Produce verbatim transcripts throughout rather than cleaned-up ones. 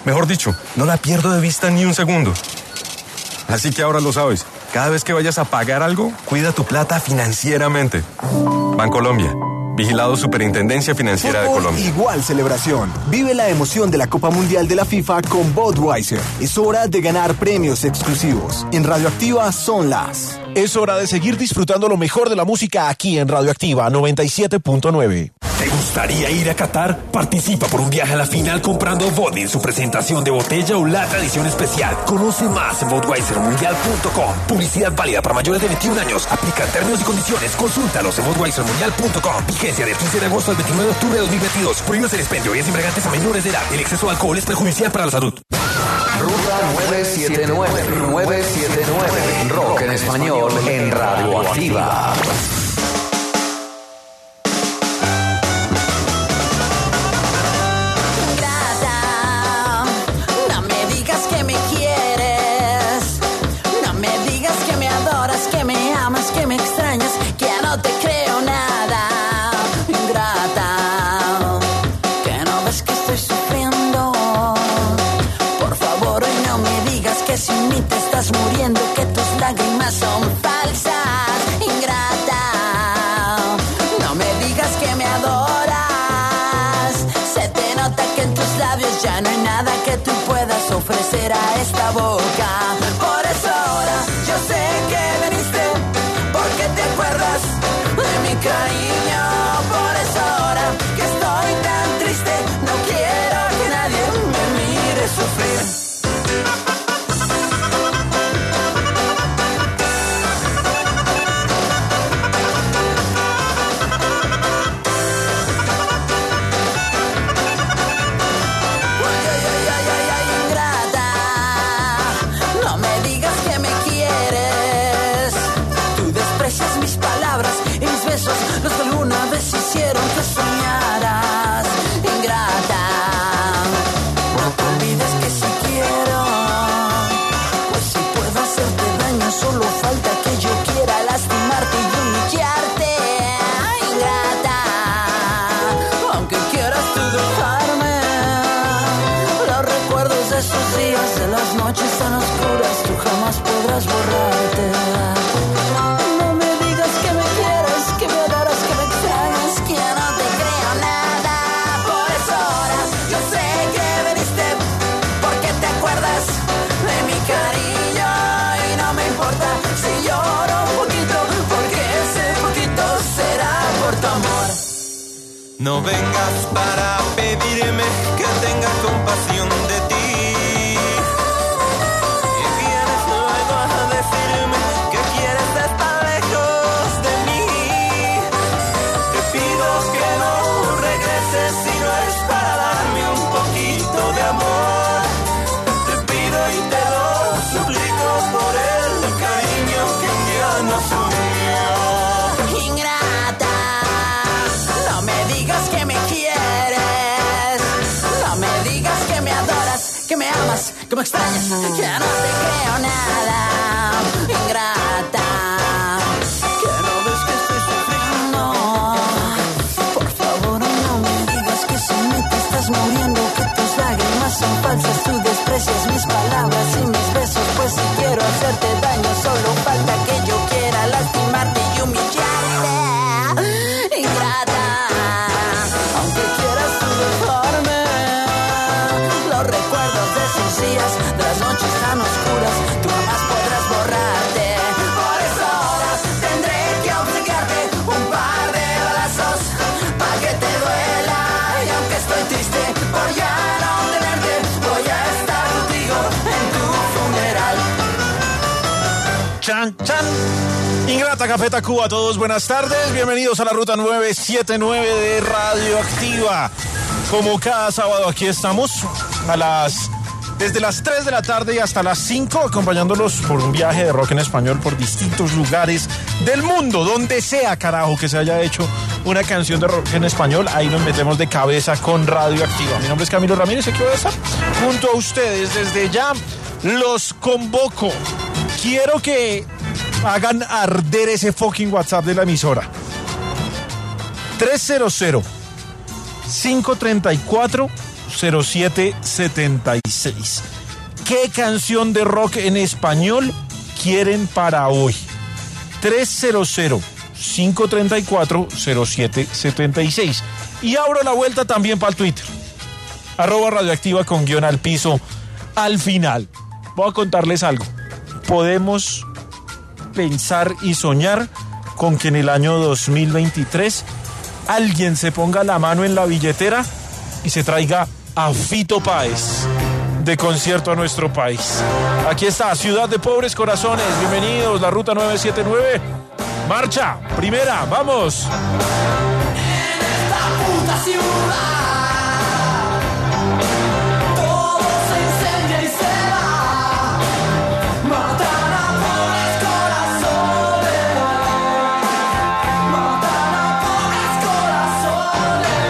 Mejor dicho, no la pierdo de vista ni un segundo. Así que ahora lo sabes. Cada vez que vayas a pagar algo, cuida tu plata financieramente. Bancolombia. Vigilado Superintendencia Financiera de Colombia. Igual celebración. Vive la emoción de la Copa Mundial de la FIFA con Budweiser. Es hora de ganar premios exclusivos. En Radioactiva son las... Es hora de seguir disfrutando lo mejor de la música aquí en Radioactiva noventa y siete punto nueve. ¿Te gustaría ir a Qatar? Participa por un viaje a la final comprando vodka en su presentación de botella o lata edición especial. Conoce más en budweiser mundial punto com. Publicidad válida para mayores de veintiún años. Aplican términos y condiciones. Consúltalos en budweiser mundial punto com. Vigencia del quince de agosto al veintinueve de octubre de dos mil veintidós. Prohíbe el expendio y es embriagantes a menores de edad. El exceso de alcohol es perjudicial para la salud. Ruta nueve siete nueve, nueve siete nueve. Rock en español en Radioactiva. Muriendo, que tus lágrimas son falsas, ingrata. No me digas que me adoras. Se te nota que en tus labios ya no hay nada que tú puedas ofrecer a esta boca. Por eso ahora yo sé que viniste, porque te acuerdas de mi cariño. Por eso ahora que estoy tan triste, no quiero que nadie me mire sufrir. Los que alguna vez hicieron que soñaras, ingrata. No te olvides que si quiero, pues si puedo hacerte daño, solo falta que yo quiera lastimarte y humillarte, ingrata. Aunque quieras tú dejarme, los recuerdos de esos días, de las noches tan oscuras, tú jamás podrás borrarte. No vengas para pedirme que tenga compasión de ti. Y vienes luego a decirme que quieres estar lejos de mí. Te pido que no regreses si no es para darme un poquito de amor. Te pido y te lo suplico por el cariño que un día nos unió. Ingrata. No me digas que me quieres, no me digas que me adoras, que me amas, que me extrañas, que no te creo nada, ingrata, que no ves que estoy sufriendo. Por favor no me digas que sin mí te estás muriendo, que tus lágrimas son falsas, tú desprecias mis palabras y mis besos, pues si quiero hacerte daño solo falta que yo quiera lastimarte y humillarte, ingrata. De las noches tan oscuras, tú jamás podrás borrarte. Por eso ahora tendré que obligarte un par de balazos para que te duela. Y aunque estoy triste por ya no tenerte, voy a estar contigo en tu funeral. Chan, chan. Ingrata, Café Tacuba, a todos buenas tardes. Bienvenidos a la Ruta nueve siete nueve de Radioactiva. Como cada sábado aquí estamos a las... Desde las tres de la tarde y hasta las cinco, acompañándolos por un viaje de rock en español por distintos lugares del mundo, donde sea, carajo, que se haya hecho una canción de rock en español, ahí nos metemos de cabeza con Radioactiva. Mi nombre es Camilo Ramírez y aquí voy a estar junto a ustedes. Desde ya los convoco. Quiero que hagan arder ese fucking WhatsApp de la emisora. tres cero cero, cinco tres cuatro, cero siete setenta y seis. ¿Qué canción de rock en español quieren para hoy? trescientos, cinco treinta y cuatro, cero siete setenta y seis. Y abro la vuelta también para el Twitter. Arroba radioactiva con guión al piso al final. Voy a contarles algo. Podemos pensar y soñar con que en el año dos mil veintitrés alguien se ponga la mano en la billetera y se traiga a Fito Páez de concierto a nuestro país. Aquí está, Ciudad de Pobres Corazones. Bienvenidos, la Ruta nueve siete nueve. Marcha, primera, vamos. En esta puta ciudad todo se incendia y se va. Matan a pobres corazones. Matan a pobres corazones.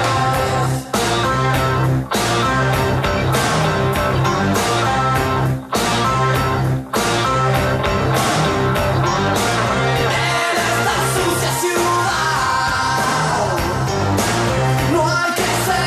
En esta sucia ciudad no hay que ser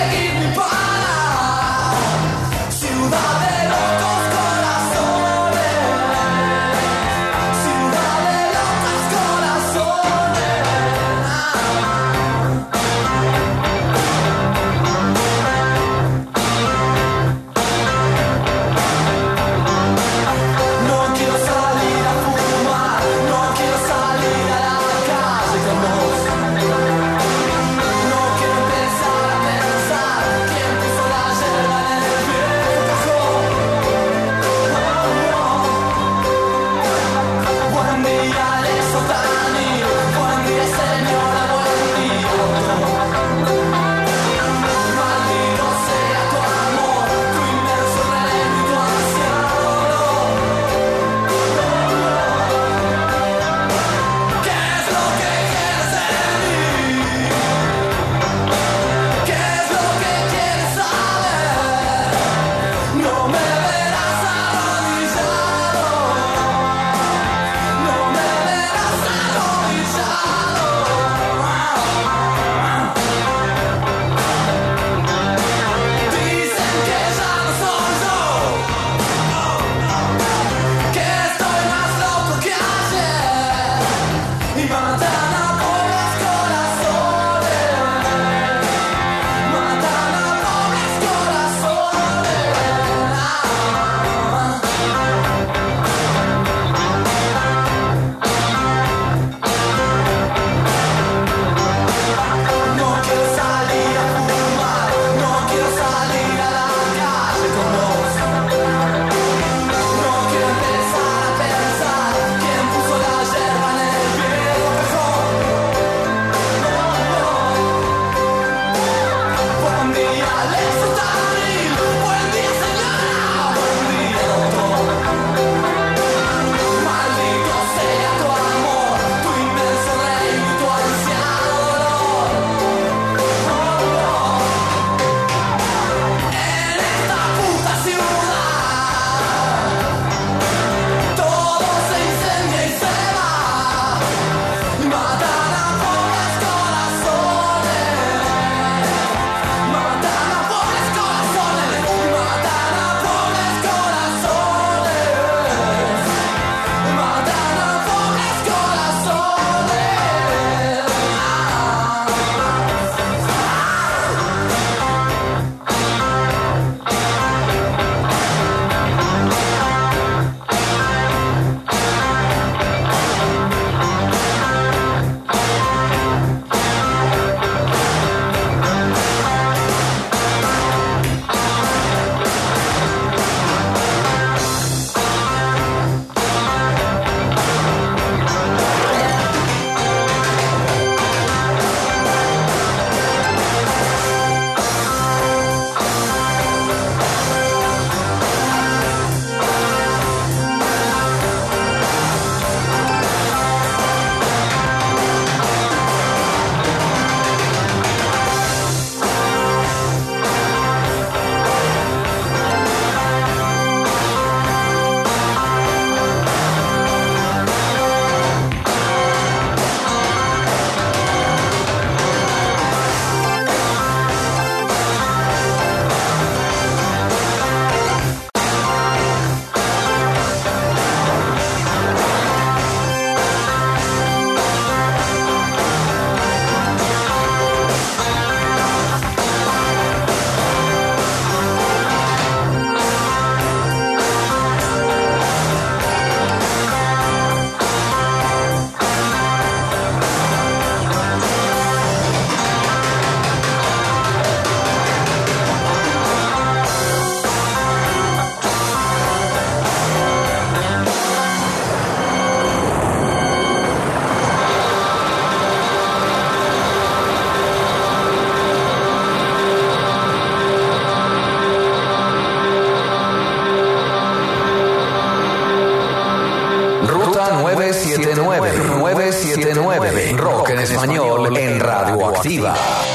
setenta y nueve, rock en español en Radioactiva.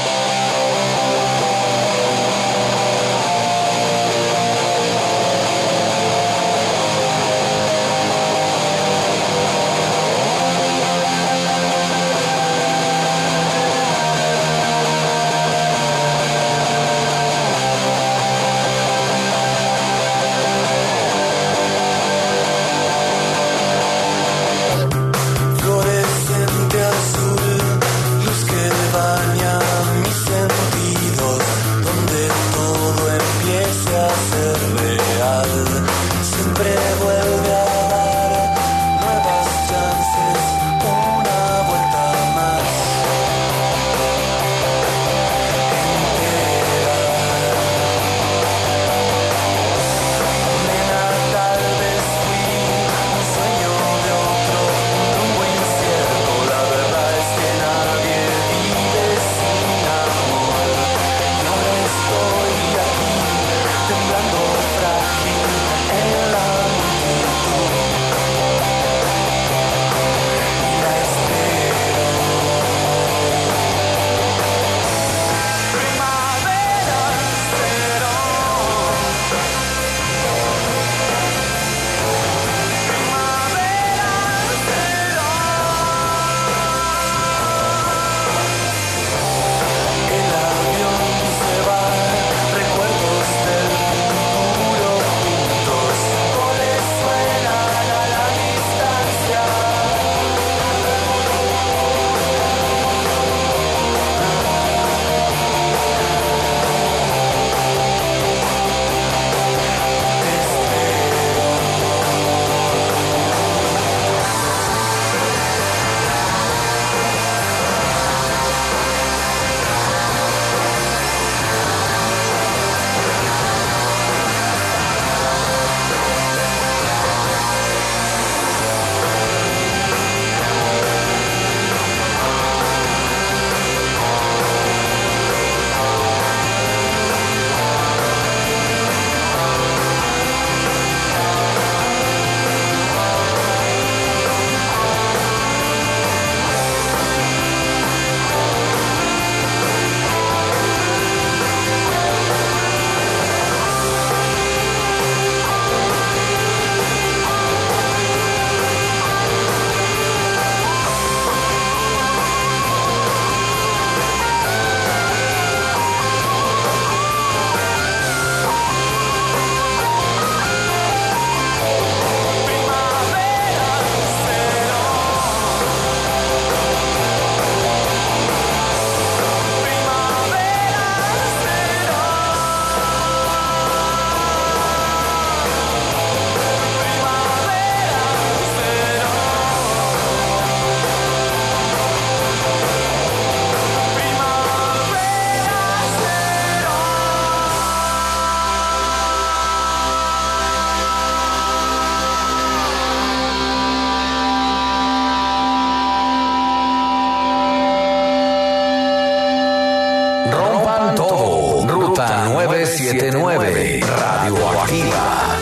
setenta y nueve, Radioactiva.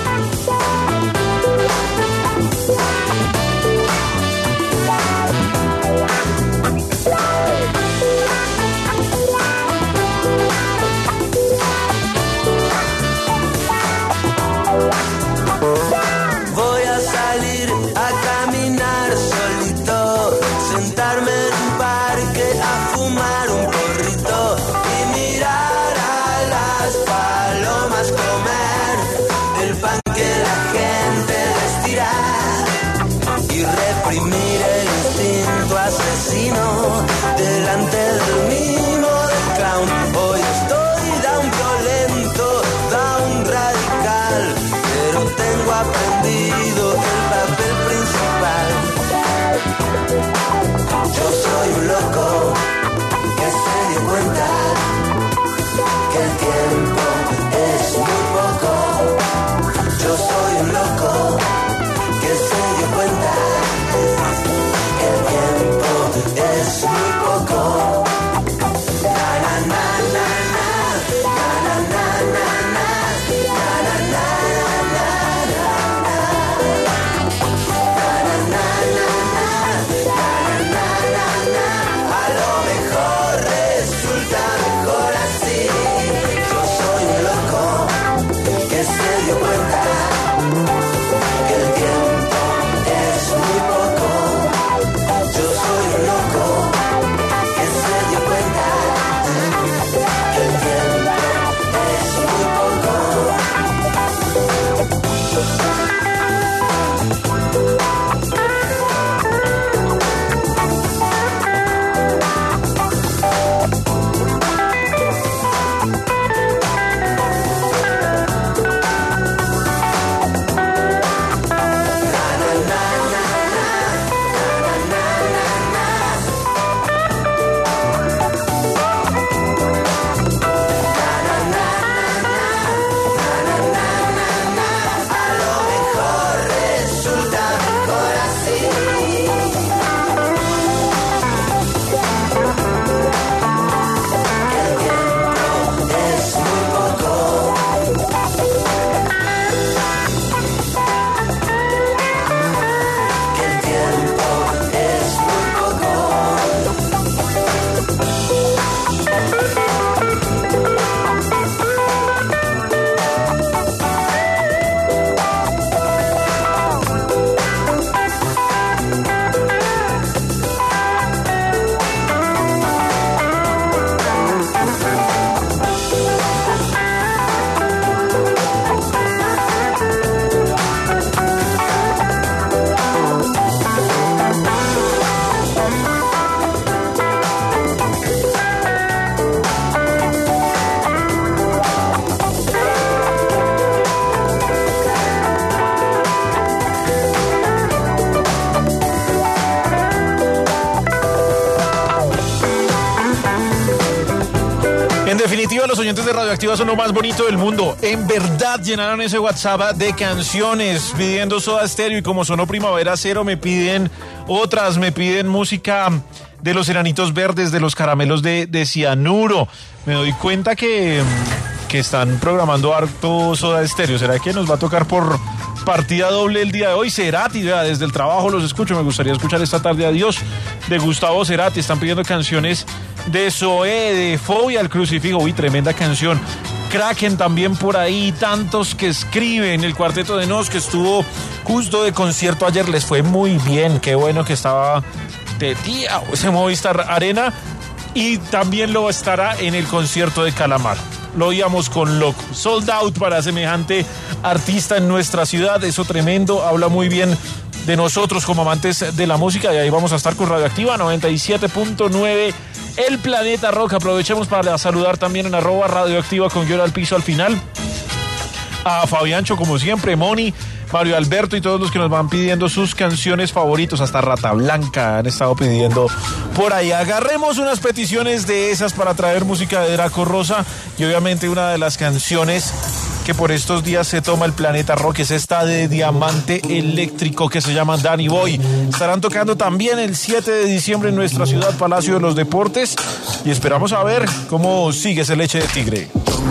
Voy a salir a caminar solito, sentarme en un parque a fumar un porrito y mirar a las palomas comer el pan que la gente les tira y reprimir el instinto asesino delante del mimo del clown. Hoy estoy da un violento, da un radical, pero tengo aprendido el papel principal. Yo soy un loco que se dio cuenta que el tiempo es muy poco. Yo oyentes de Radioactiva son lo más bonito del mundo. En verdad llenaron ese WhatsApp de canciones pidiendo Soda Stereo, y como sonó Primavera Cero me piden otras, me piden música de los Enanitos Verdes, de los Caramelos de, de Cianuro. Me doy cuenta que, que están programando harto Soda Stereo. ¿Será que nos va a tocar por partida doble el día de hoy? Cerati, vea, desde el trabajo los escucho. Me gustaría escuchar esta tarde Adiós de Gustavo Cerati. Están pidiendo canciones de Zoé, de Fobia al Crucifijo. Uy, tremenda canción. Kraken también por ahí, tantos que escriben. El Cuarteto de Nos, que estuvo justo de concierto ayer, les fue muy bien. Qué bueno que estaba de día ese Movistar Arena, y también lo estará en el concierto de Calamar. Lo oíamos con Loco. Sold out para semejante artista en nuestra ciudad. Eso tremendo, habla muy bien de nosotros como amantes de la música, y ahí vamos a estar con Radioactiva noventa y siete punto nueve, el Planeta Rock. Aprovechemos para saludar también en arroba Radioactiva con guión al piso al final a Fabiancho, como siempre, Moni, Mario Alberto y todos los que nos van pidiendo sus canciones favoritos. Hasta Rata Blanca han estado pidiendo por ahí. Agarremos unas peticiones de esas para traer música de Draco Rosa, y obviamente una de las canciones que por estos días se toma el Planeta Rock es esta de Diamante Eléctrico, que se llama Danny Boy. Estarán tocando también el siete de diciembre en nuestra ciudad, Palacio de los Deportes, y esperamos a ver cómo sigue ese Leche de Tigre.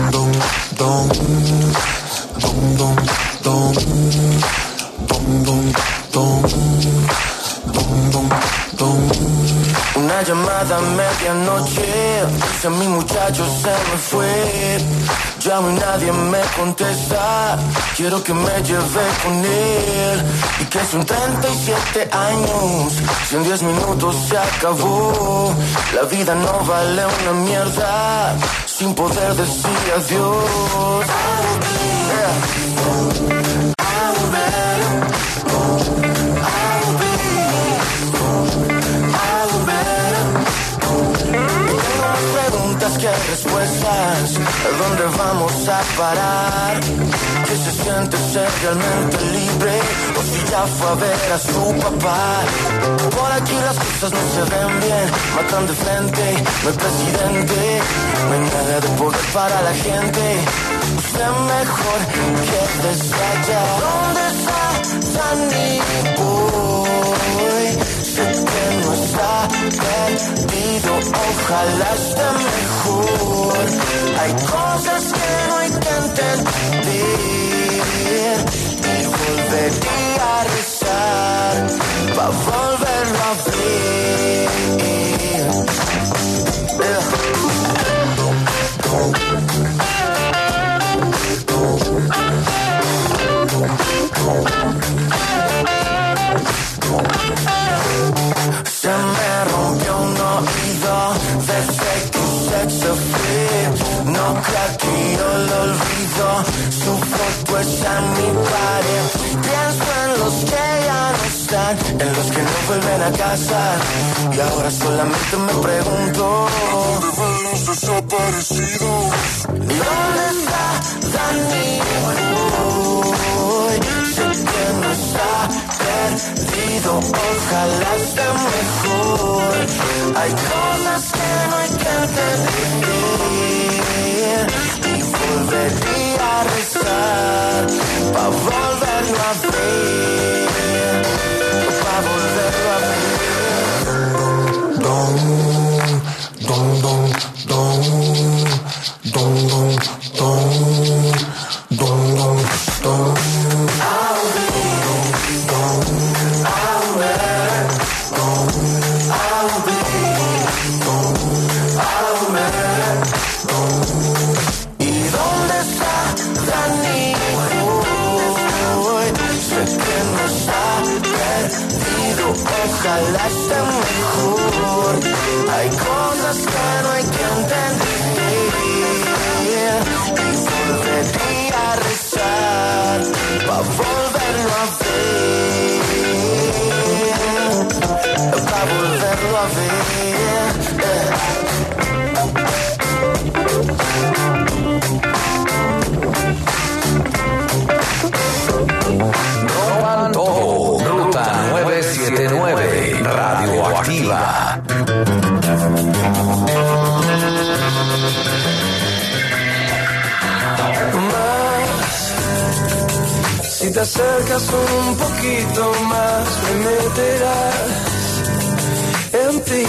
Una llamada a medianoche, dice mi muchacho se me fue. Llamo y nadie me contesta, quiero que me lleve con él. Y que son treinta y siete años, si en diez minutos se acabó. La vida no vale una mierda sin poder decir adiós. Yeah. Que respuestas, ¿a dónde vamos a parar? ¿Qué se siente ser realmente libre? O si ya fue a ver a su papá. Por aquí las cosas no se ven bien, matan de frente, no hay presidente, no hay nada de poder para la gente. Usted mejor que desde allá. ¿Dónde está Danny Boy? Sé que no está perdido, ojalá esté mejor. Hay cosas que no hay que entender, y volvería a rezar pa' volverlo a ver. Se me rompió un oído desde que usted se fue. No creo que yo lo olvido, su foto está en mi pared. Pienso en los que ya no están, en los que no vuelven a casa, y ahora solamente me pregunto ¿dónde van los desaparecidos? ¿Y dónde está Danny Boy? Sé que no está perdido, ojalá esté mejor. Hay cosas que no hay que entender, y volvería a rezar pa' volverlo a ver, pa' volverlo a ver. Don, don, don, don, don, don, don, don, don, don. Ojalá esté mejor. Hay cosas que no hay que entender, y volvería a rezar pa' volverlo a ver, pa' volverlo a ver. No van todo. Ruta nueve siete nueve, Radioactiva. Si te acercas un poquito más, me meterás en ti.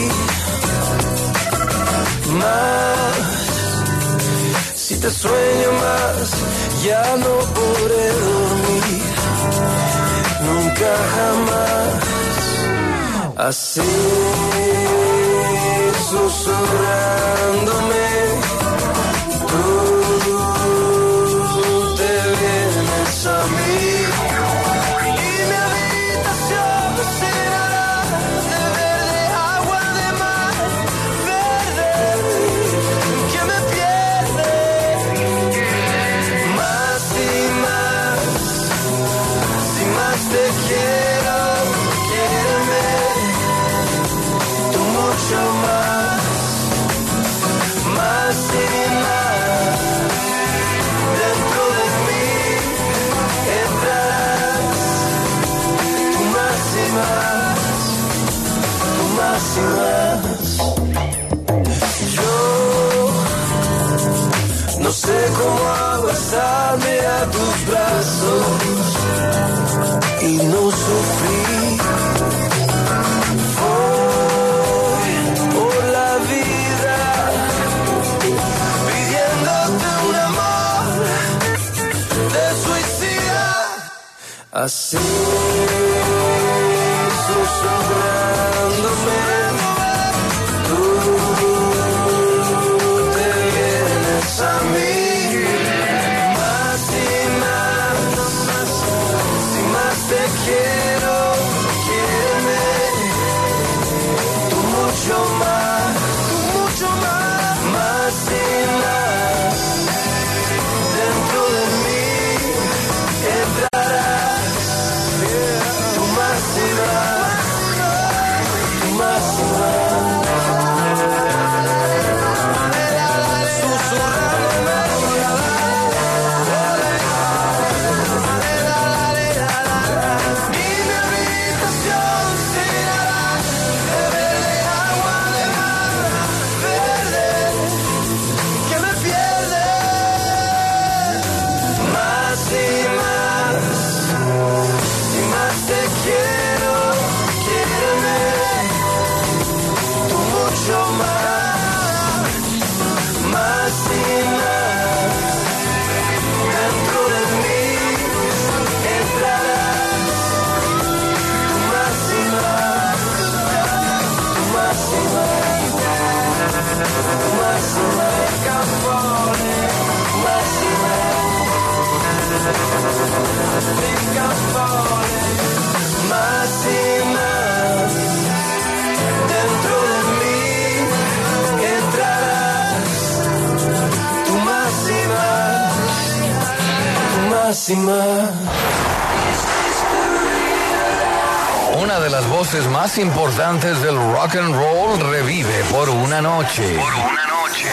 Más, si te sueño más, ya no podré dormir, nunca jamás. Así, susurrándome, tú te vienes a mí. Y mi habitación será de verde, agua de mar, verde, que me pierde. Más y más, si más te quiero, quiéreme, tú mucho más. Más y más, dentro de mí entrarás, tú más y más, tú más y más. Yo no sé cómo abrazarme a tus brazos y no sufrir. Voy por la vida pidiéndote un amor de suicida. Así, susurrándome, tú te vienes a mí. Más y más, si más te quiero, quiéreme, tú mucho más, tú mucho más. Más y más, dentro de mí entrarás, tú más y más, tú más y más. Susurrándome, y mi habitación será de verde, agua de mar, verde, que me pierde. Más y más, si más te quiero, quiéreme, tú mucho más. Más y más, dentro de mí entrarás, tú más y más, tú más y más, tú más y más, Cafone, más y más, Cafone, más y más, dentro de mí entrarás, tú más y más, tú más y más. Una de las voces más importantes del rock and roll revive por una noche. Por una noche.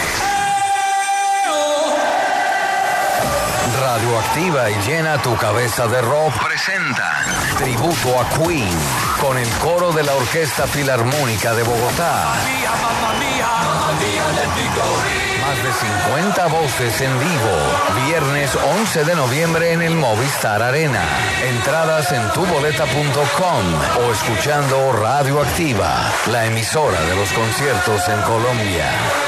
Radioactiva y llena tu cabeza de rock presenta tributo a Queen con el coro de la Orquesta Filarmónica de Bogotá. Más de cincuenta voces en vivo. Viernes once de noviembre en el Movistar Arena. Entradas en tuboleta punto com o escuchando Radioactiva, la emisora de los conciertos en Colombia.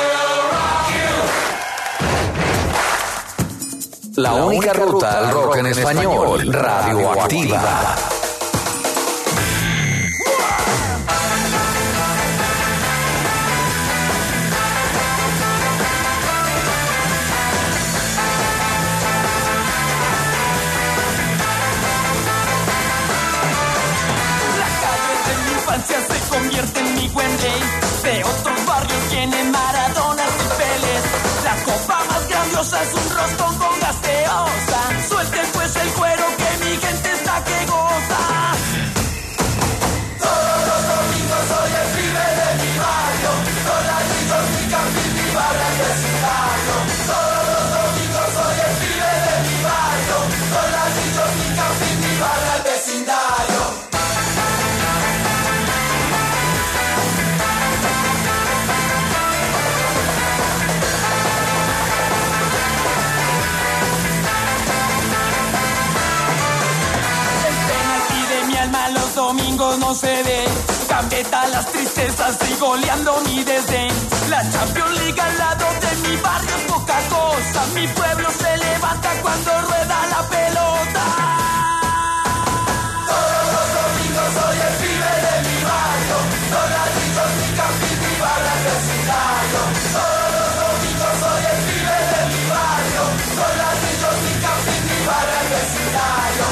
La única ruta al rock en español, Radioactiva. Se convierte en mi Wembley. De otros barrios tiene Maradonas y Peles. La copa más grandiosa es un rostón con gaseosa. Suelten pues el cuero que mi gente está que goza. Todos los domingos soy el pibe de mi barrio. Con ladrillos, mi camping, mi barra y vecindario. Todos los domingos soy el pibe de mi barrio. Con ladrillos, mi camping, mi barra y vecindario. domingos no se ve. Gambeta las tristezas y goleando mi desdén. La Champions League al lado de mi barrio es poca cosa. Mi pueblo se levanta cuando rueda la pelota. Todos los domingos soy el pibe de mi barrio. Son ladrillos, mi campín, mi barra, el vecindario. Todos los domingos soy el pibe de mi barrio. Son ladrillos, mi campín, mi barra, el vecindario.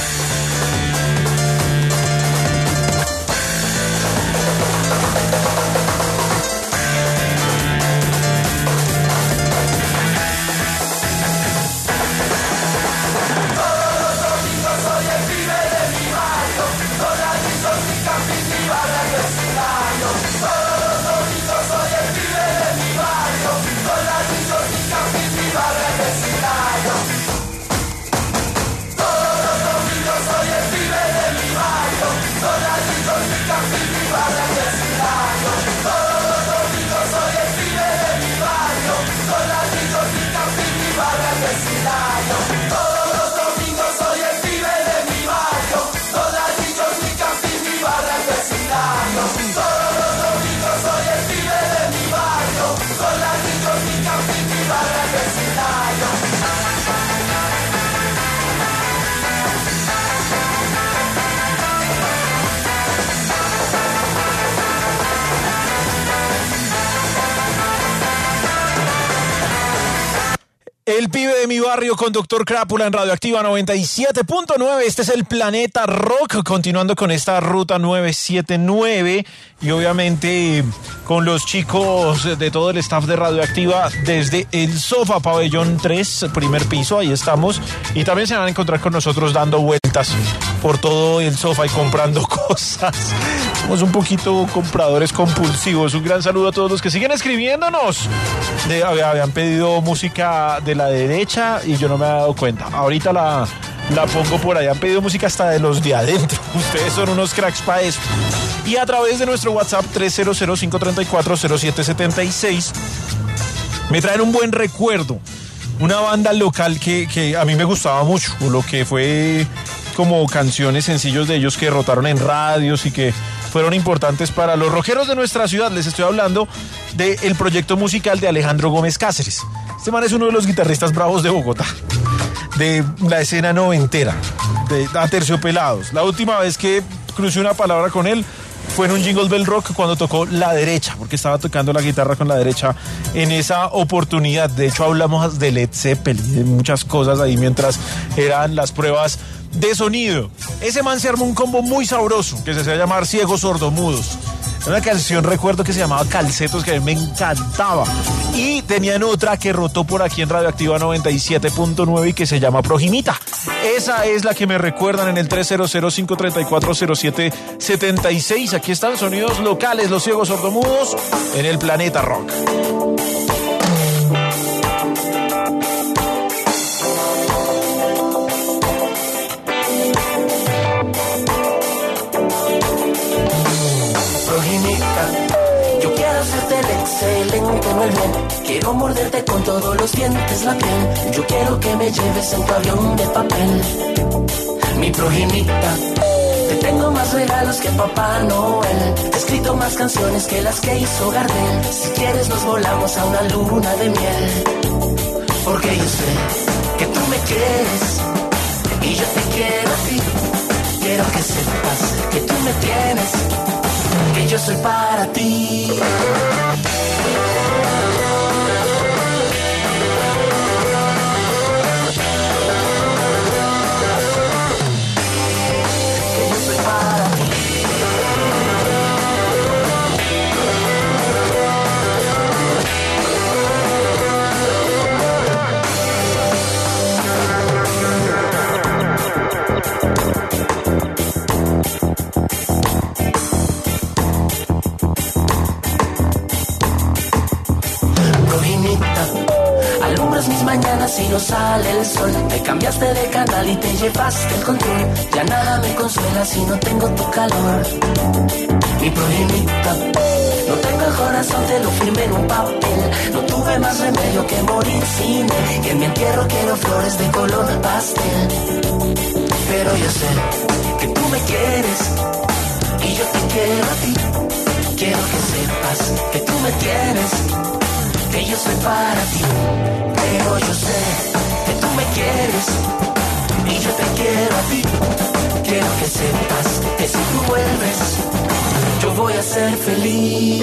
El pibe de mi barrio con Doctor Crápula en Radioactiva noventa y siete punto nueve. Este es el Planeta Rock, continuando con esta ruta nueve siete nueve y obviamente con los chicos de todo el staff de Radioactiva desde el Sofá Pabellón tres, primer piso, ahí estamos, y también se van a encontrar con nosotros dando vueltas por todo el sofá y comprando cosas. Somos un poquito compradores compulsivos. Un gran saludo a todos los que siguen escribiéndonos. De, habían pedido música de la derecha y yo no me he dado cuenta. Ahorita la, la pongo por ahí. Han pedido música hasta de los de adentro. Ustedes son unos cracks para eso. Y a través de nuestro WhatsApp tres cero cero, cinco tres cuatro, cero siete siete seis me traen un buen recuerdo. Una banda local que, que a mí me gustaba mucho, lo que fue como canciones, sencillos de ellos que rotaron en radios y que fueron importantes para los rockeros de nuestra ciudad. Les estoy hablando del proyecto musical de Alejandro Gómez Cáceres. Este man es uno de los guitarristas bravos de Bogotá, de la escena noventera, de Aterciopelados. La última vez que crucé una palabra con él fue en un Jingle Bell Rock cuando tocó la derecha, porque estaba tocando la guitarra con la derecha en esa oportunidad. De hecho, hablamos de Led Zeppelin, de muchas cosas ahí mientras eran las pruebas de sonido. Ese man se armó un combo muy sabroso que se hacía llamar Ciegos Sordomudos. Una canción, recuerdo, que se llamaba Calcetos, que a mí me encantaba. Y tenían otra que rotó por aquí en Radioactiva noventa y siete punto nueve y que se llama Projimita. Esa es la que me recuerdan en el tres cero cero, cinco tres cuatro, cero siete siete seis. Aquí están sonidos locales, los Ciegos Sordomudos, en el Planeta Rock. Yo quiero hacerte el excelente en el bien. Quiero morderte con todos los dientes la piel. Yo quiero que me lleves en tu avión de papel. Mi Projimita, te tengo más regalos que Papá Noel. Te he escrito más canciones que las que hizo Gardel. Si quieres nos volamos a una luna de miel. Porque yo sé que tú me quieres y yo te quiero a ti. Quiero que sepas que tú me tienes, que yo soy para ti. Que yo soy para ti. Alumbras mis mañanas y no sale el sol. Me cambiaste de canal y te llevaste el control. Ya nada me consuela si no tengo tu calor. Mi Projimita, no tengo el corazón, te lo firmé en un papel. No tuve más remedio que morir sin él. Y en mi entierro quiero flores de color pastel. Pero yo sé que tú me quieres y yo te quiero a ti. Quiero que sepas que tú me tienes, que yo soy para ti. Pero yo sé que tú me quieres y yo te quiero a ti. Quiero que sepas que si tú vuelves, yo voy a ser feliz.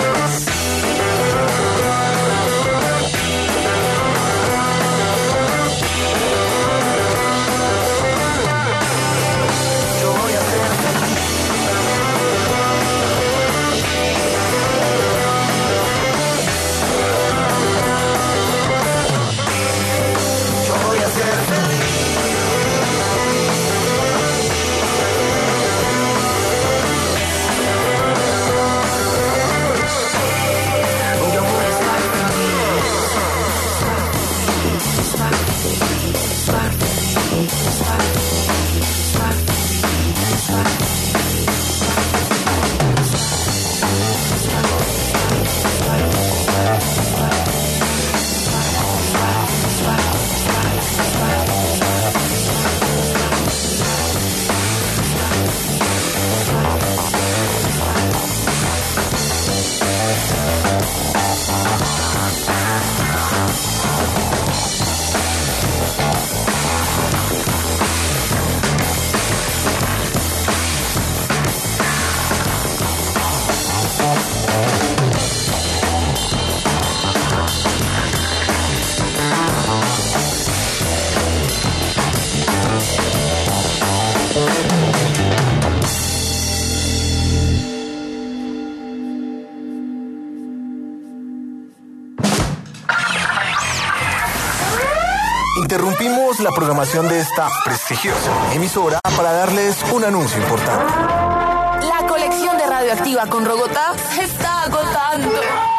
Interrumpimos la programación de esta prestigiosa emisora para darles un anuncio importante. La colección de Radioactiva con Rogotá se está agotando.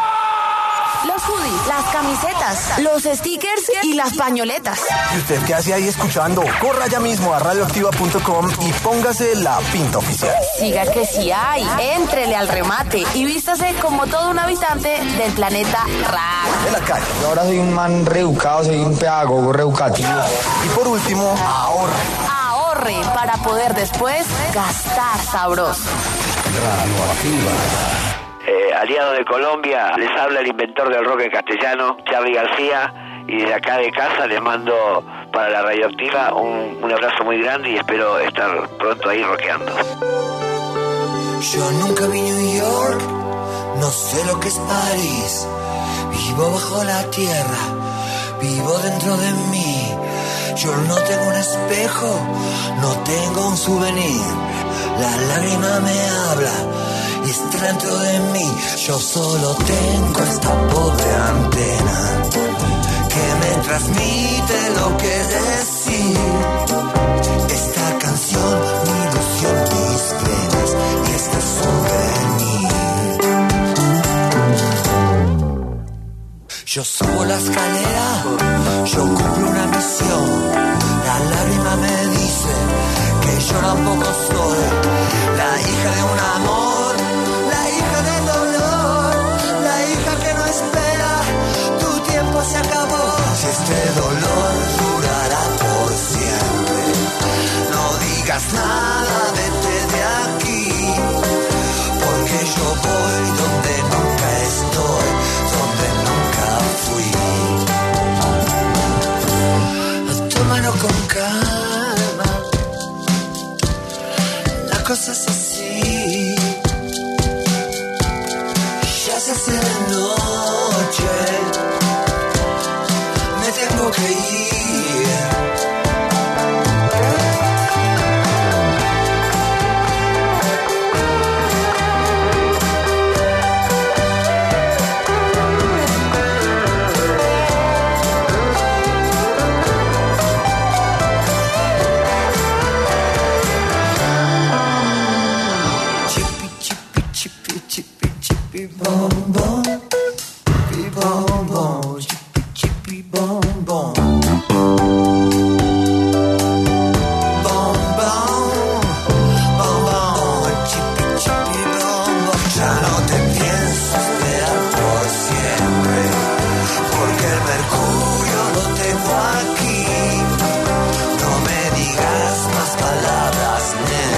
Los hoodies, las camisetas, los stickers y las pañoletas. ¿Y usted qué hace ahí escuchando? Corra ya mismo a radioactiva punto com y póngase la pinta oficial. Siga que sí hay, éntrele al remate y vístase como todo un habitante del planeta Ra. De la calle. Yo ahora soy un man reeducado, soy un pedagogo reeducativo. Y por último, ahorre. Ahorre para poder después gastar sabroso. Radioactiva. Eh, aliado de Colombia, les habla el inventor del rock en castellano, Charly García, y desde acá de casa les mando para la Radioactiva un, un abrazo muy grande y espero estar pronto ahí rockeando. Yo nunca vi New York, no sé lo que es París, vivo bajo la tierra, vivo dentro de mí. Yo no tengo un espejo, no tengo un souvenir, la lágrima me habla y está dentro de mí. Yo solo tengo esta pobre antena que me transmite lo que decir. Esta canción, mi ilusión, mis penas y este souvenir. Yo subo la escalera, yo cumplo una misión. La lágrima me dice que yo tampoco soy la hija de un amor, la hija del dolor, la hija que no espera, tu tiempo se acabó. Si este dolor durará por siempre, no digas nada, vete de aquí, porque yo voy donde nunca estoy, donde nunca fui. Tómalo con calma, la cosa es así. Ya se hace de noche, me tengo que ir. Bom, bom, chippy, bom, bom, chippy, chippy, bom, bom. Bom, bom, bom, bom, chippy, chippy, bom, bom. Ya no te pienso esperar por siempre, porque el mercurio lo tengo aquí. No me digas más palabras, nena.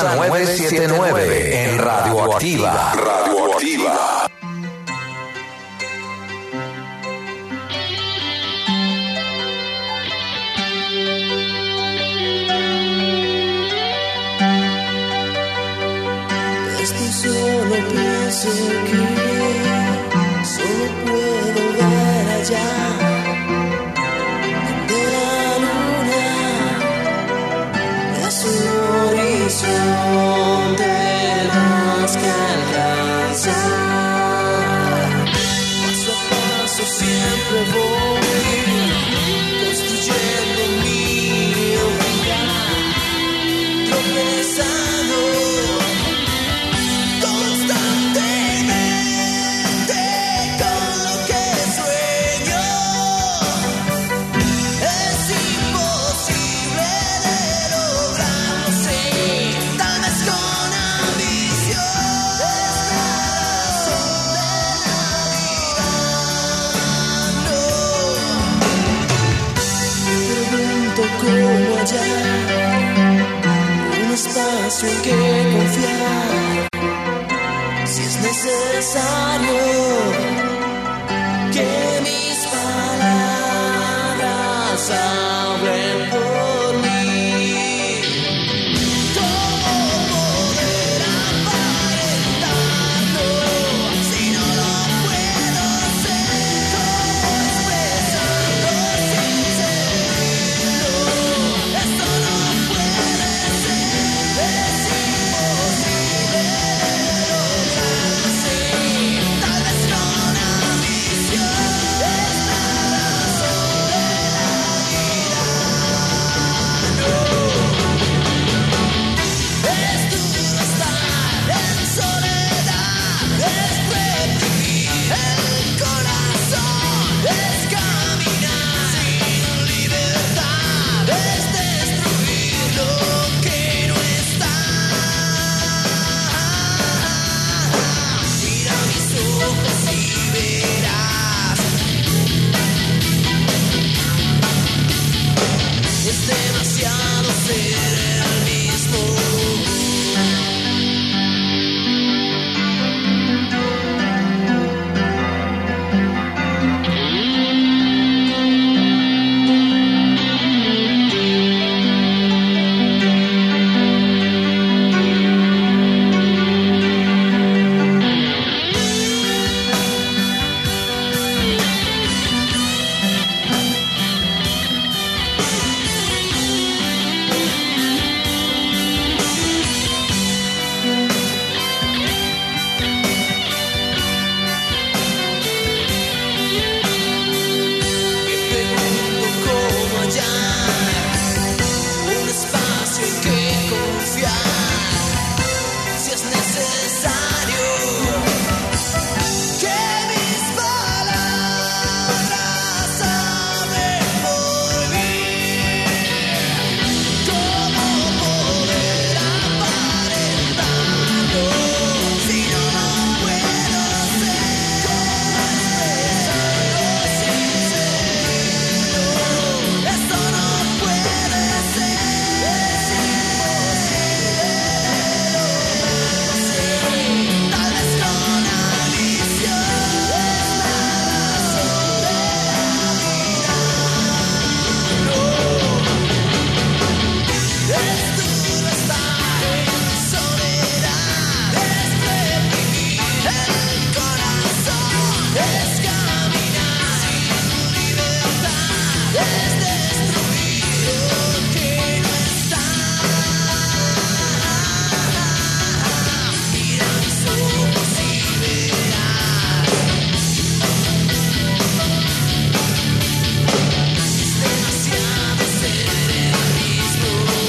Ruta nueve siete nueve en Radioactiva. Radioactiva. Estoy solo, pienso que solo puedo ver allá de la luna es un horizonte más que alcanzar. Paso a paso siempre voy construyendo mi hogar, tropezando constantemente con lo que sueño. Es imposible de lograrlo, sí, tal vez con ambición. Es la razón de la vida, no. Me pregunto cómo hallar un espacio en que confiar, si es necesario que mis palabras hablen por mí. ¿Cómo poder aparentarlo si no lo puedo ser? ¿Cómo expresarlo sin serlo? Esto no puede ser, es imposible de lograr, sí, tal vez con ambición. Es la razón de la vida, no. Es duro estar en soledad, es reprimir el corazón, es caminar sin libertad, es destruir lo que no está. Mira mis ojos y verás, es demasiado ser el mismo. Me pregunto cómo hallar un espacio en que confiar, si es necesario que mis palabras hablen por mí. ¿Cómo poder aparentarlo si no lo puedo ser? ¿Cómo expresarlo sin serlo? Esto no puede ser, es imposible de lograrlo, sí, tal vez con ambición. Es la razón de la vida, no. Es duro estar en soledad, es reprimir el corazón, es caminar sin libertad, es destruir lo que no está. Mira mis ojos y verás, es demasiado ser el mismo.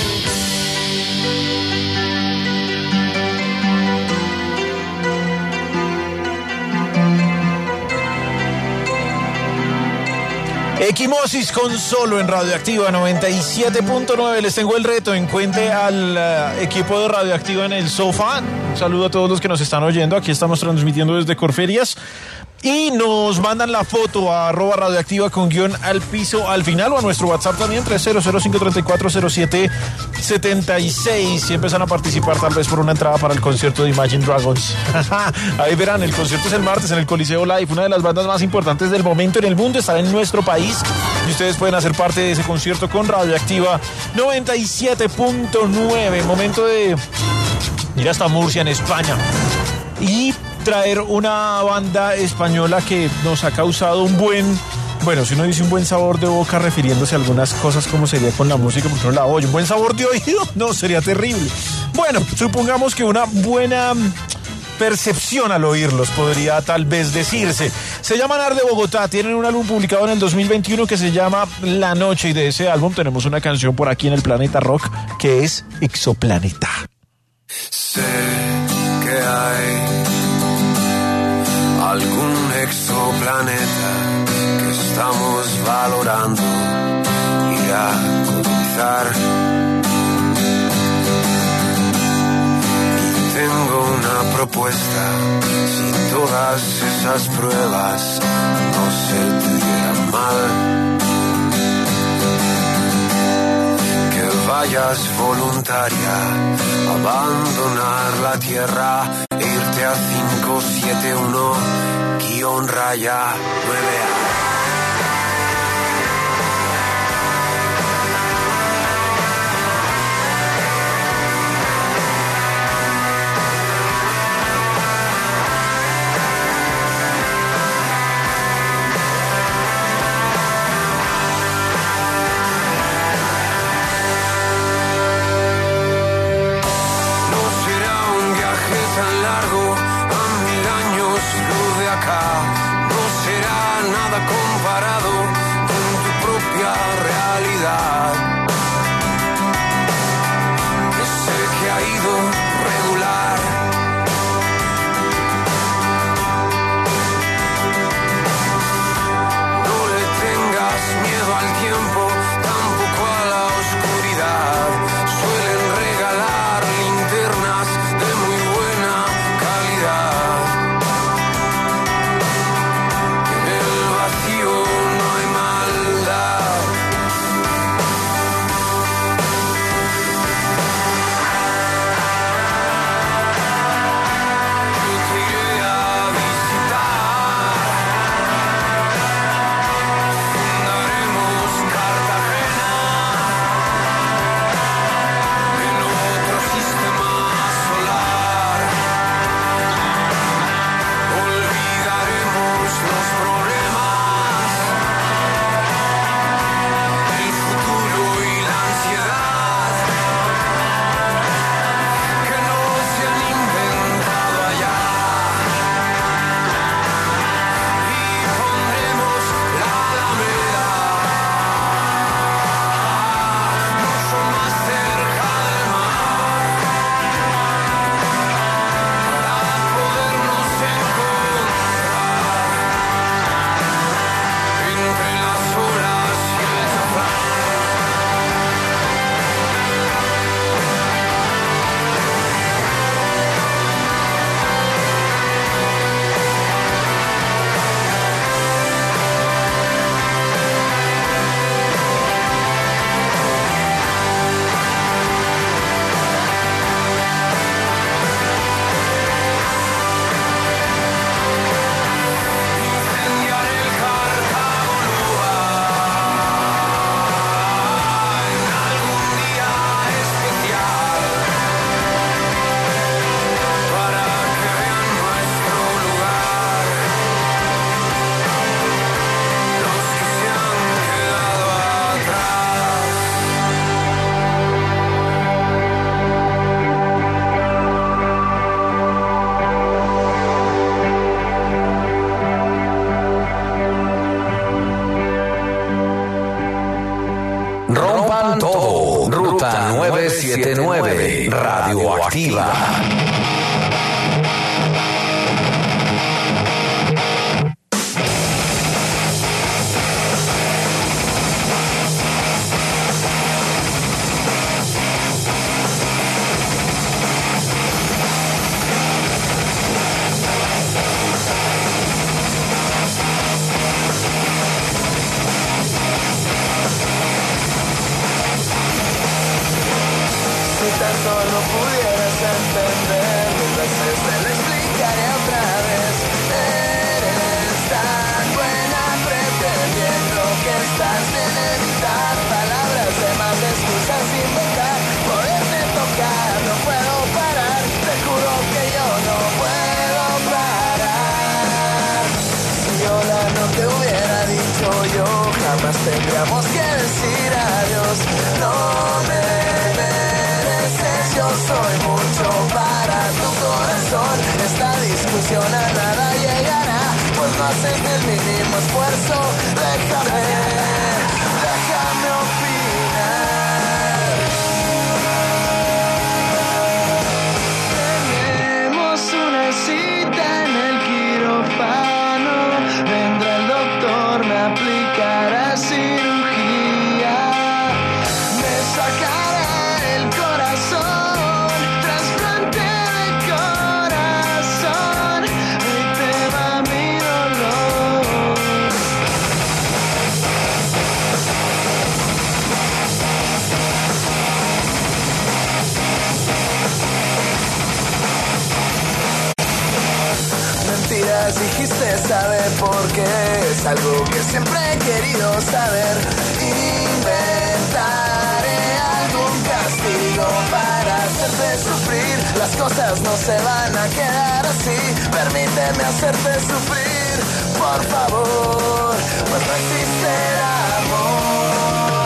Equimosis con Solo en Radioactiva noventa y siete punto nueve. Les tengo el reto. Encuentre al uh, equipo de Radioactiva en el sofá. Un saludo a todos los que nos están oyendo. Aquí estamos transmitiendo desde Corferias. Y nos mandan la foto a arroba radioactiva con guión al piso al final o a nuestro WhatsApp también tres cero cero cinco tres cuatro cero siete siete seis. Si empiezan a participar tal vez por una entrada para el concierto de Imagine Dragons. Ahí verán, el concierto es el martes en el Coliseo Live, una de las bandas más importantes del momento en el mundo, estará en nuestro país y ustedes pueden hacer parte de ese concierto con Radioactiva noventa y siete punto nueve. Momento de ir hasta Murcia, en España, y traer una banda española que nos ha causado un buen, bueno, si uno dice un buen sabor de boca refiriéndose a algunas cosas como sería con la música, porque no la oye, un buen sabor de oído, no, sería terrible. Bueno, supongamos que una buena percepción al oírlos podría tal vez decirse. Se llaman Ar de Bogotá, tienen un álbum publicado en el dos mil veintiuno que se llama La Noche, y de ese álbum tenemos una canción por aquí en el Planeta Rock que es Exoplaneta. Sé que hay algún exoplaneta que estamos valorando ir a colonizar. Y tengo una propuesta: si todas esas pruebas no se te dieran mal, que vayas voluntaria a abandonar la Tierra e irte a cinco siete uno guión raya nueve A. Comparado con tu propia realidad, que sé que ha ido regular. No le tengas miedo al tiempo, tampoco a la oscuridad. Suelen regalar linternas de muy buena calidad. Rompan todo. Ruta nueve siete nueve, Radioactiva. tendríamos que decir adiós. No me mereces, yo soy mucho para tu corazón. Esta discusión a nada llegará, pues no haces ni el mínimo esfuerzo. Déjame, déjame opinar. Tenemos una cita en el quirófano. Vendrá el doctor, me aplicará cirugía. Me sacará el corazón, trasplante de corazón. Ahí te va mi dolor. Mentiras dijiste, ¿sabe por qué? Es algo que siempre he querido saber. Inventaré algún castigo para hacerte sufrir. Las cosas no se van a quedar así. Permíteme hacerte sufrir, por favor, pues no existe el amor.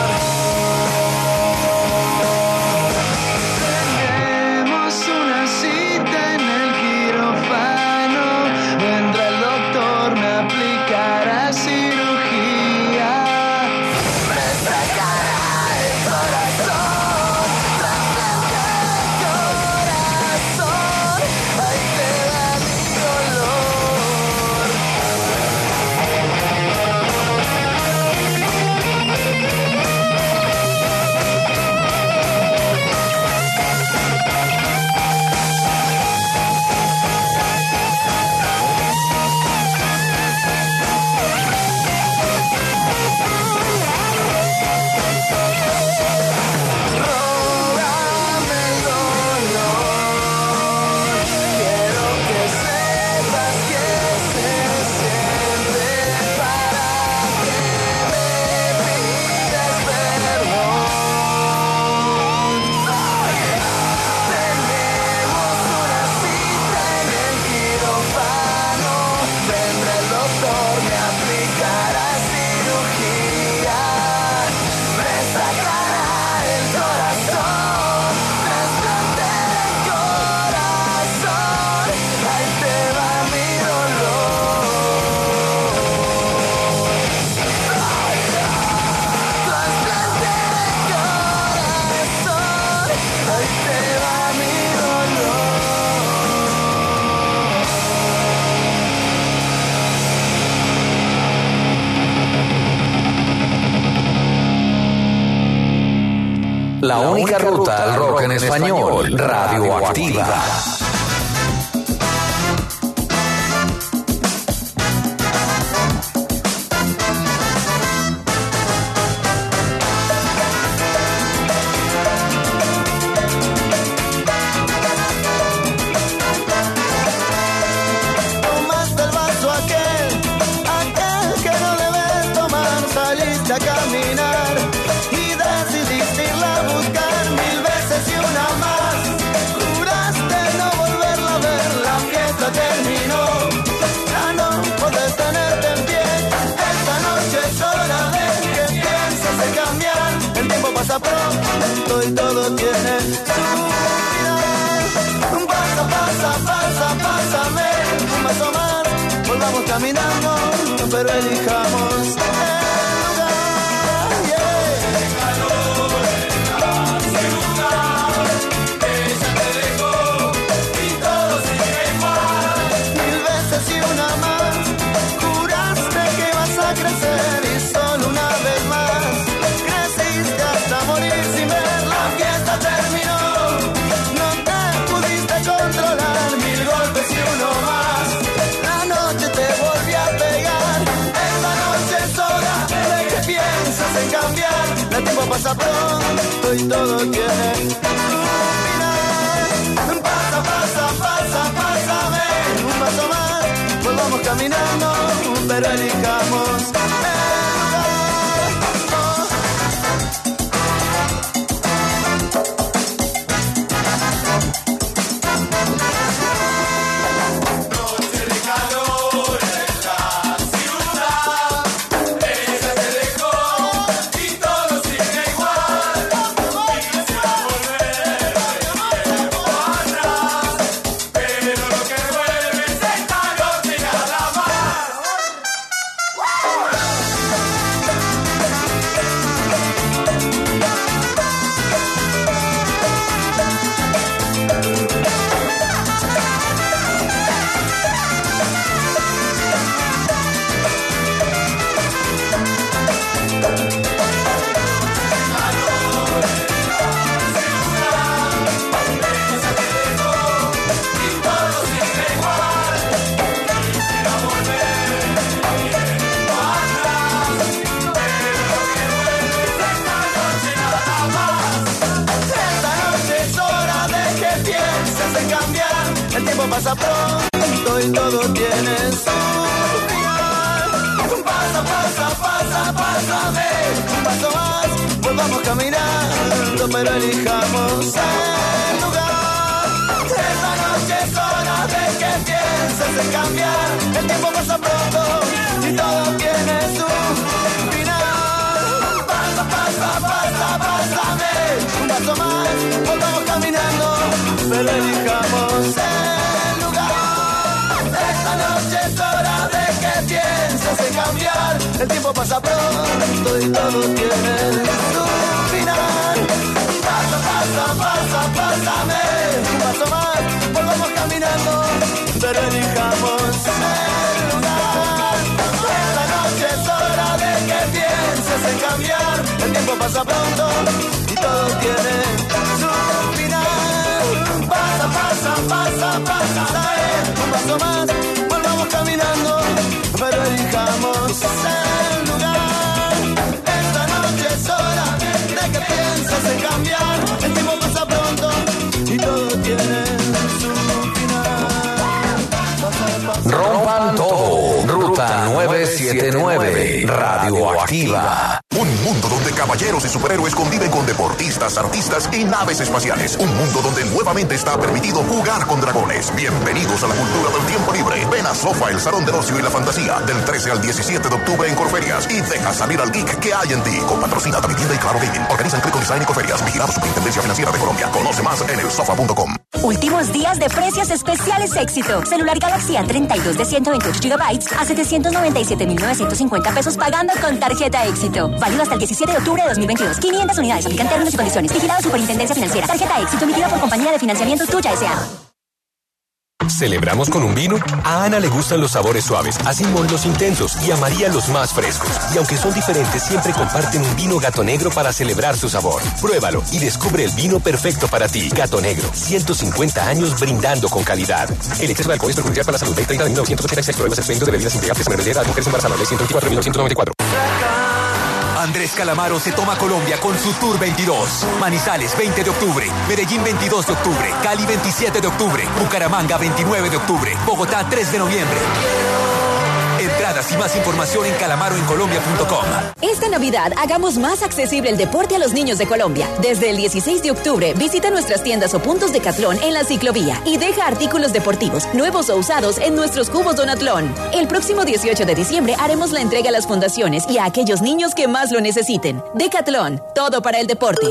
Tenemos una cita en el quirófano. Vendrá el doctor, me aplicará cirugía. Me sacará el corazón, trasplante de corazón. Ahí te da mi dolor. Róbame el dolor. Quiero que sepas que se siente para que me pidas perdón. Tenemos una cita en el quirófano. Vendrá el doctor, me aplicará cirugía. Me sacará el corazón, trasplante de corazón. Ahí te va mi dolor. Trasplante de corazón. Ahí te va mi dolor. La única ruta al rock en español, Radioactiva. Tomaste el vaso aquel, aquel que no debes tomar. Saliste a caminar y decidiste irla a buscar mil veces y una más. Juraste no volverla a ver, la fiesta terminó. Ya no podés tenerte en pie. Esta noche es hora de que pienses en cambiar. El tiempo pasa pronto y todo tiene su final. Pasa, pasa, pasa, pásame un paso más. Volvamos caminando, pero elijamos el lugar. Yeah. Mil veces y una más. Juraste que ibas a crecer y solo una vez más. Creciste hasta morir sin ver. La fiesta terminó. No te pudiste controlar. Mil golpes y uno más. La noche te volvió a pegar. Esta noche es hora de que piensas en cambiar. El tiempo pasa pronto y todo tiene su final. Pasa, pasa, pasa, pásame un paso más. Volvamos caminando, pero elijamos el lugar. Oh. Noche de calor en la ciudad. Ella te dejó. pronto y todo tiene su final. Pasa, pasa, pasa, pásame. Un paso más, volvamos caminando, pero elijamos el lugar. Esta noche es hora de que pienses en cambiar. El tiempo pasa pronto y todo tiene su final. Pasa, pasa, pasa, pásame. Un paso más, volvamos caminando, pero elijamos el lugar. Esta noche es hora de que pienses en cambiar. El tiempo pasa pronto y todo tiene su final. Pasa, pasa, pasa, pásame. Un paso más, volvamos caminando, pero elijamos el lugar. Esta noche es hora de que pienses en cambiar. El tiempo pasa pronto y todo tiene su final. Pasa, pasa, pasa, pasa, un paso más, volvamos caminando, pero elijamos el lugar. Esta noche es hora de que pienses en cambiar. El tiempo pasa pronto y todo tiene su final. Pasa, pasa, Rompan todo. Ruta novecientos setenta y nueve. Radioactiva. Un mundo donde caballeros y superhéroes conviven con deportistas, artistas y naves espaciales. Un mundo donde nuevamente está permitido jugar con dragones. Bienvenidos a la cultura del tiempo libre. Ven a Sofa, el salón del ocio y la fantasía, del trece al diecisiete de octubre en Corferias, y deja salir al geek que hay en ti. Con patrocina de Vivienda y Claro Gaming. Organizan Clico Design y Corferias. Vigilado Superintendencia Financiera de Colombia. Conoce más en el sofa punto com. Últimos días de precios especiales Éxito. Celular Galaxy A treinta y dos de ciento veintiocho gigabytes a setecientos noventa y siete mil novecientos cincuenta pesos pagando con tarjeta Éxito. Válido hasta el diecisiete de octubre de dos mil veintidós. quinientas unidades. Aplican términos y condiciones. Vigilado Superintendencia Financiera. Tarjeta Éxito emitida por Compañía de Financiamiento Tuya S A ¿Celebramos con un vino? A Ana le gustan los sabores suaves, a Simón los intensos y a María los más frescos. Y aunque son diferentes, siempre comparten un vino Gato Negro para celebrar su sabor. Pruébalo y descubre el vino perfecto para ti. Gato Negro, ciento cincuenta años brindando con calidad. El exceso de alcohol es perjudicial para la salud. Ley treinta de mil novecientos ochenta y seis. Problemas expendios de bebidas embriagantes a menores de edad, mujeres embarazadas. Ley ciento veinticuatro de mil novecientos noventa y cuatro. Andrés Calamaro se toma Colombia con su Tour veintidós. Manizales veinte de octubre, Medellín veintidós de octubre, Cali veintisiete de octubre, Bucaramanga veintinueve de octubre, Bogotá tres de noviembre. Entradas y más información en calamaro en colombia punto com. Esta Navidad hagamos más accesible el deporte a los niños de Colombia. Desde el dieciséis de octubre visita nuestras tiendas o puntos Decatlón en la ciclovía y deja artículos deportivos nuevos o usados en nuestros cubos Donatlón. El próximo dieciocho de diciembre haremos la entrega a las fundaciones y a aquellos niños que más lo necesiten. Decatlón, todo para el deporte.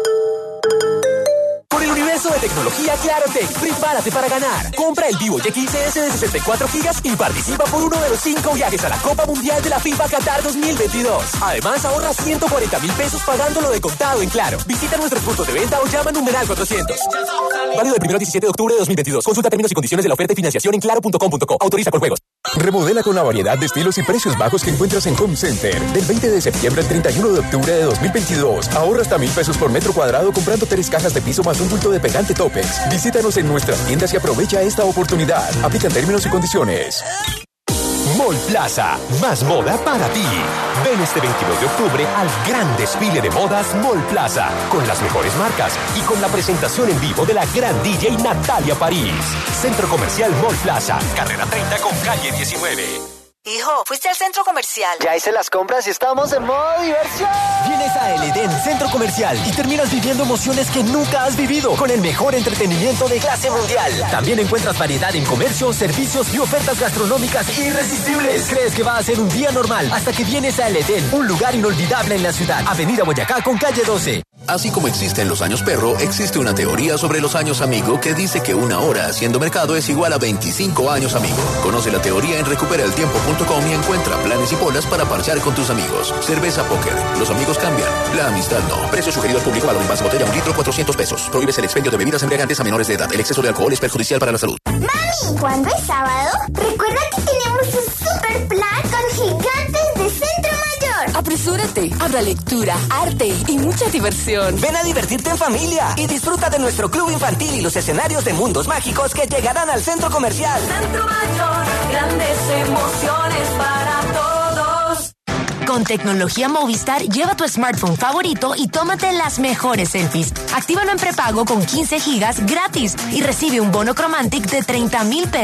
Con el universo de tecnología Clarotech, prepárate para ganar. Compra el Vivo X S de sesenta y cuatro gigas y participa por uno de los cinco viajes a la Copa Mundial de la FIFA Qatar dos mil veintidós. Además, ahorra ciento cuarenta mil pesos pagándolo de contado en Claro. Visita nuestros puntos de venta o llama numeral cuatrocientos. Válido del primero al diecisiete de octubre de dos mil veintidós. Consulta términos y condiciones de la oferta y financiación en claro punto com punto co. Autoriza con juegos. Remodela con la variedad de estilos y precios bajos que encuentras en Home Center. Del veinte de septiembre al treinta y uno de octubre de dos mil veintidós. Ahorra hasta mil pesos por metro cuadrado comprando tres cajas de piso más un bulto de pegante Topex. Visítanos en nuestras tiendas y aprovecha esta oportunidad. Aplican términos y condiciones. Mall Plaza, más moda para ti. Ven este veintidós de octubre al gran desfile de modas Mall Plaza, con las mejores marcas y con la presentación en vivo de la gran D J Natalia París. Centro Comercial Mall Plaza, carrera treinta con calle diecinueve. Hijo, ¿fuiste al centro comercial? Ya hice las compras y estamos en modo diversión. Vienes a El Edén Centro Comercial y terminas viviendo emociones que nunca has vivido con el mejor entretenimiento de clase mundial. También encuentras variedad en comercio, servicios y ofertas gastronómicas irresistibles. Crees que va a ser un día normal hasta que vienes a El Edén, un lugar inolvidable en la ciudad. Avenida Boyacá con calle doce. Así como existen los años perro, existe una teoría sobre los años amigo que dice que una hora haciendo mercado es igual a veinticinco años amigo. Conoce la teoría en recupera el tiempo punto com y encuentra planes y polas para parchar con tus amigos. Cerveza Póker. Los amigos cambian. La amistad no. Precio sugerido al público. Valor en base botella un litro, cuatrocientos pesos. Prohíbes el expendio de bebidas embriagantes a menores de edad. El exceso de alcohol es perjudicial para la salud. Mami, ¿cuándo es sábado? Recuerda que tenemos un super plan con gigantes de Centro Mayor. Apresúrate. Habrá lectura, arte y mucha diversión. Ven a divertirte en familia y disfruta de nuestro club infantil y los escenarios de mundos mágicos que llegarán al centro comercial. Centro Mayor, grandes emociones para todos. Con tecnología Movistar, lleva tu smartphone favorito y tómate las mejores selfies. Actívalo en prepago con quince gigas gratis y recibe un bono Chromantic de treinta mil pesos.